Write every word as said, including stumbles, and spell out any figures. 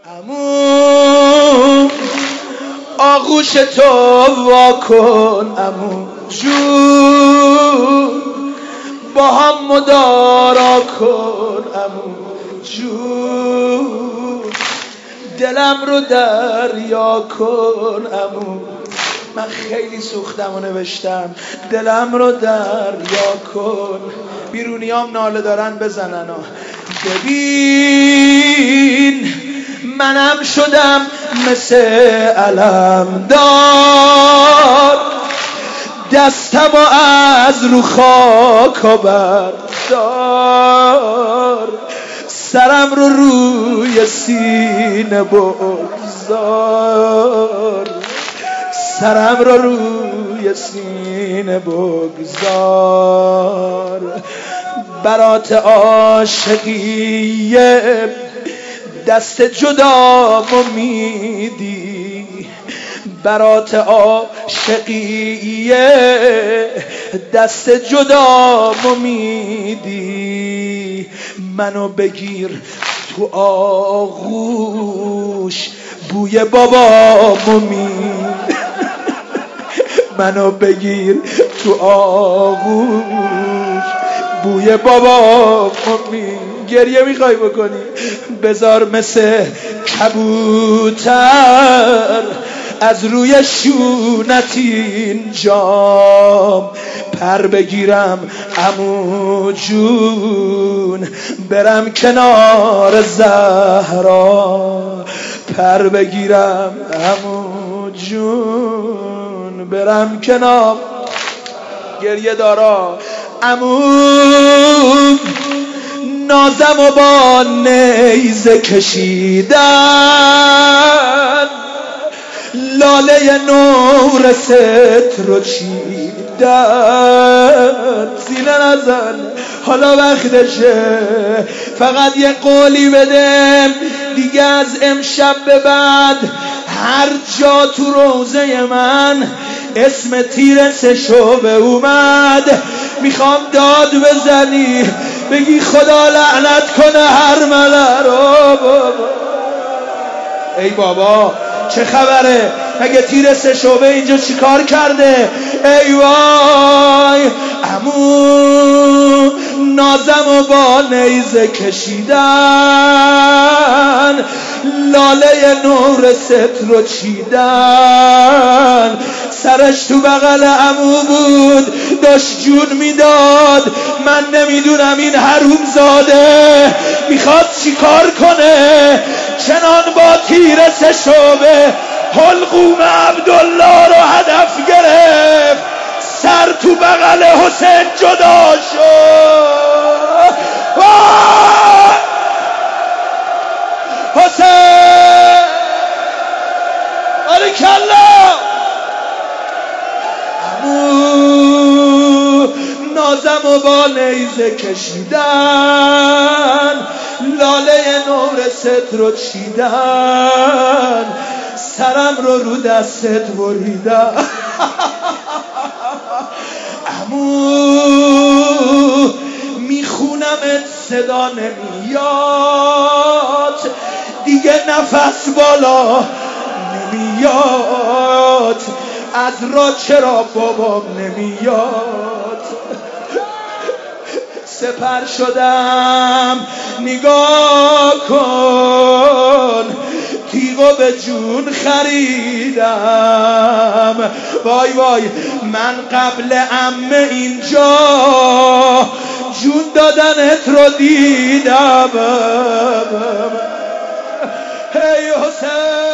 عمو آغوش تو واکن عمو جون، با هم مدارا کن عمو جون، دلم رو دریا کن عمو. من خیلی سوختم و نوشتم دلم رو دریا کن. بیرونیام ناله دارن بزنن و ببین منم شدم مثل علمدار، دستم از رو خاک بردار، سرم رو روی سینه بگذار، سرم رو روی سینه بگذار. برات عاشقیه دست جدا میدی، برات عاشقیه دست جدا میدی. منو بگیر تو آغوش بوی بابامو میدی، منو بگیر تو آغوش بوی بابامو میدی. گریه میخوای بکنی بذار مثل کبوتر از روی شونت اینجام پر بگیرم عمو جون، برم کنار زهرا پر بگیرم عمو جون، برم کنار. گریه دارا عمو نازم و با نیزه کشیدن، لاله نور ست رو چیدن. سینه نزن حالا وقتشه، فقط یه قولی بدم دیگه از امشب به بعد هر جا تو روزه من اسم تیر سه شعبه اومد میخوام داد بزنی بگی خدا لعنت کنه هر مله رو. ای بابا چه خبره؟ مگه تیر سه شعبه اینجا چیکار کرده؟ ای وای عمو نازم و با نیزه کشیدن، لاله نور ست رو چیدن. سرش تو بغل عمو بود داشت جون میداد. من نمیدونم این حروم زاده میخواد چیکار کنه، چنان با تیر سه شعبه حلقوم عبدالله رو هدف گرفت، سر تو بغل حسین جدا شد. حسین باریکلا. عمو نازم و با نیزه کشیدن، لاله نور ست رو چیدن، سرم رو رو دستت بریدن. عمو میخونمت صدا نمیاد دیگه، نفس بالا نمیاد، از را چرا بابام نمیاد. سپر شدم نگاه کن، تیغو به جون خریدم. وای وای من قبل عمه اینجا جون دادنت رو دیدم. هی حسین